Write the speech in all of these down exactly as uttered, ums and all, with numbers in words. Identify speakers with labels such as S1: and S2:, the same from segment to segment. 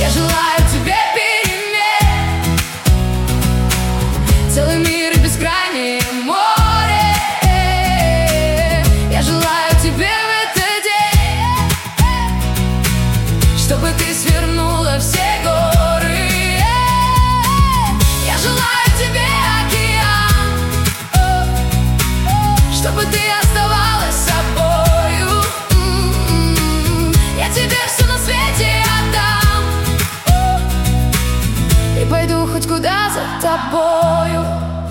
S1: Я желаю тебе перемен, целый мир и бескрайнее море. Я желаю тебе в этот день, чтобы ты свернула все горы. Я желаю тебе океан, чтобы ты оставалась собою. Я тебе все на свете отдам и пойду хоть куда за тобою.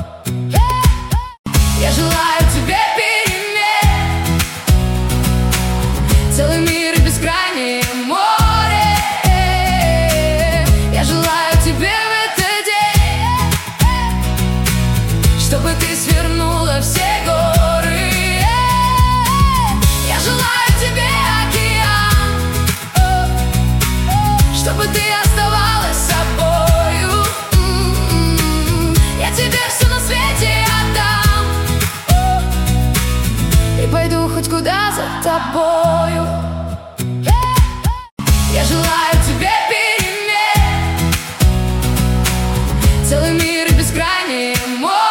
S1: Я желаю тебе перемен, целый мир и бескрайнее море. Я желаю тебе в этот день, чтобы ты свернула все горы. Я желаю тебе океан, чтобы ты оставалась собою. Я тебе все на свете отдам и пойду хоть куда за тобою. Я желаю тебе перемен, целый мир и бескрайнее море.